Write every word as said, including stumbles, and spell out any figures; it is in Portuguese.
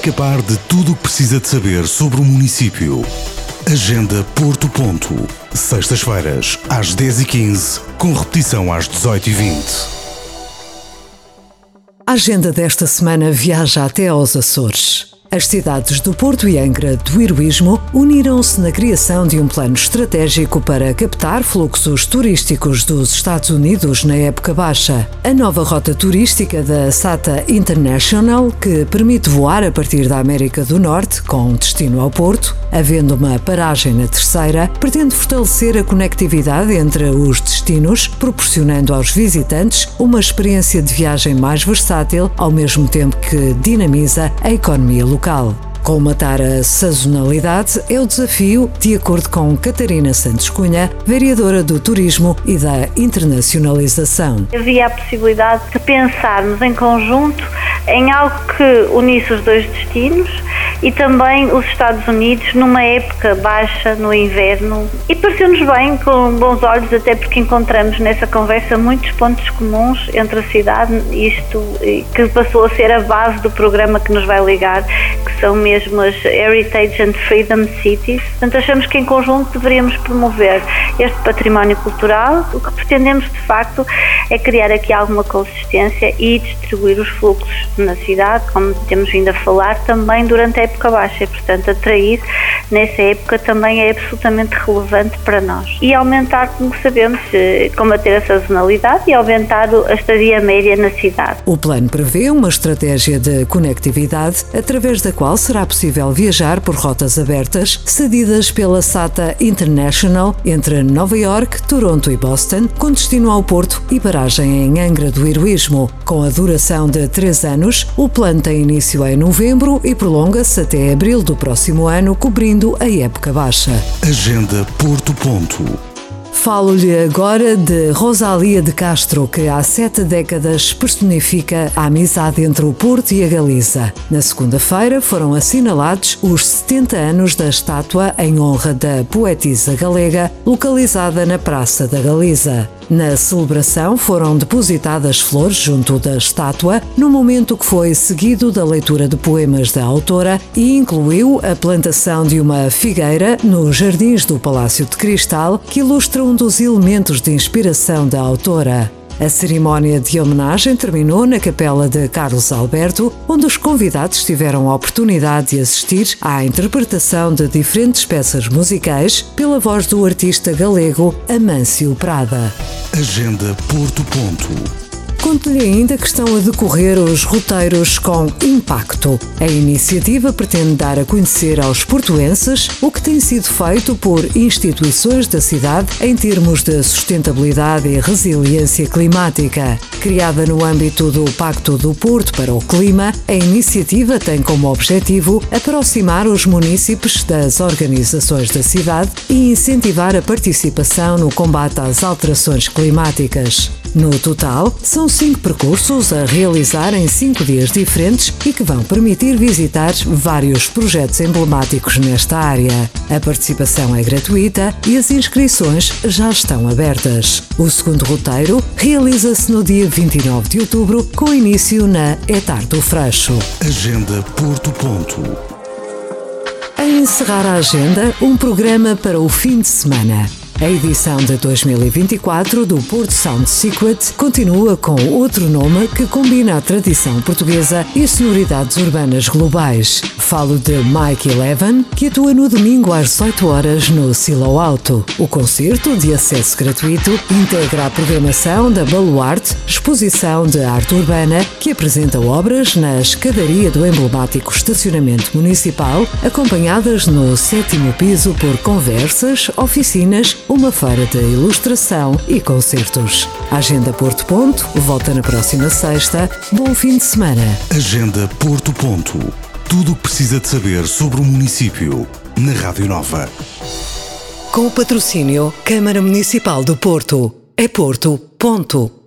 escapar de tudo o que precisa de saber sobre o município. Agenda Porto Ponto. Sextas-feiras, às dez e quinze, com repetição às dezoito e vinte. A agenda desta semana viaja até aos Açores. As cidades do Porto e Angra do Heroísmo uniram-se na criação de um plano estratégico para captar fluxos turísticos dos Estados Unidos na época baixa. A nova rota turística da SATA International, que permite voar a partir da América do Norte com destino ao Porto, havendo uma paragem na terceira, pretende fortalecer a conectividade entre os destinos, proporcionando aos visitantes uma experiência de viagem mais versátil, ao mesmo tempo que dinamiza a economia local. Colmatar a sazonalidade é o desafio, de acordo com Catarina Santos Cunha, vereadora do Turismo e da Internacionalização. Havia a possibilidade de pensarmos em conjunto em algo que unisse os dois destinos e também os Estados Unidos numa época baixa, no inverno. E pareceu-nos bem, com bons olhos, até porque encontramos nessa conversa muitos pontos comuns entre a cidade, isto que passou a ser a base do programa que nos vai ligar, que são mesmo as Heritage and Freedom Cities. Portanto, achamos que em conjunto deveríamos promover este património cultural. O que pretendemos, de facto, é criar aqui alguma consistência e distribuir os fluxos na cidade, como temos vindo a falar, também durante a época baixa, e portanto atrair nessa época também é absolutamente relevante para nós. E aumentar, como sabemos, combater a sazonalidade e aumentar a estadia média na cidade. O plano prevê uma estratégia de conectividade através da qual será possível viajar por rotas abertas cedidas pela SATA International entre Nova York, Toronto e Boston, com destino ao Porto e paragem em Angra do Heroísmo. Com a duração de três anos, o plano tem início em novembro e prolonga-se até abril do próximo ano, cobrindo a época baixa. Agenda Porto Ponto. Falo-lhe agora de Rosália de Castro, que há sete décadas personifica a amizade entre o Porto e a Galiza. Na segunda-feira foram assinalados os setenta anos da estátua em honra da poetisa galega, localizada na Praça da Galiza. Na celebração foram depositadas flores junto da estátua, no momento que foi seguido da leitura de poemas da autora e incluiu a plantação de uma figueira nos jardins do Palácio de Cristal, que ilustra um dos elementos de inspiração da autora. A cerimónia de homenagem terminou na Capela de Carlos Alberto, onde os convidados tiveram a oportunidade de assistir à interpretação de diferentes peças musicais pela voz do artista galego Amâncio Prada. Agenda Porto Ponto. Conto-lhe ainda que estão a decorrer os roteiros com impacto. A iniciativa pretende dar a conhecer aos portuenses o que tem sido feito por instituições da cidade em termos de sustentabilidade e resiliência climática. Criada no âmbito do Pacto do Porto para o Clima, a iniciativa tem como objetivo aproximar os munícipes das organizações da cidade e incentivar a participação no combate às alterações climáticas. No total, são cinco percursos a realizar em cinco dias diferentes e que vão permitir visitar vários projetos emblemáticos nesta área. A participação é gratuita e as inscrições já estão abertas. O segundo roteiro realiza-se no dia vinte e nove de outubro, com início na Etar do Freixo. Agenda Porto Ponto. A encerrar a agenda, um programa para o fim de semana. A edição de dois mil e vinte e quatro do Porto Sound Secret continua com outro nome que combina a tradição portuguesa e as sonoridades urbanas globais. Falo de Mike Eleven, que atua no domingo às dezoito horas no Silo Alto. O concerto, de acesso gratuito, integra a programação da Baluarte, exposição de arte urbana, que apresenta obras na escadaria do emblemático estacionamento municipal, acompanhadas no sétimo piso por conversas, oficinas, uma feira de ilustração e concertos. Agenda Porto Ponto volta na próxima sexta. Bom fim de semana. Agenda Porto Ponto. Tudo o que precisa de saber sobre o município na Rádio Nova. Com o patrocínio Câmara Municipal do Porto. É Porto. Ponto.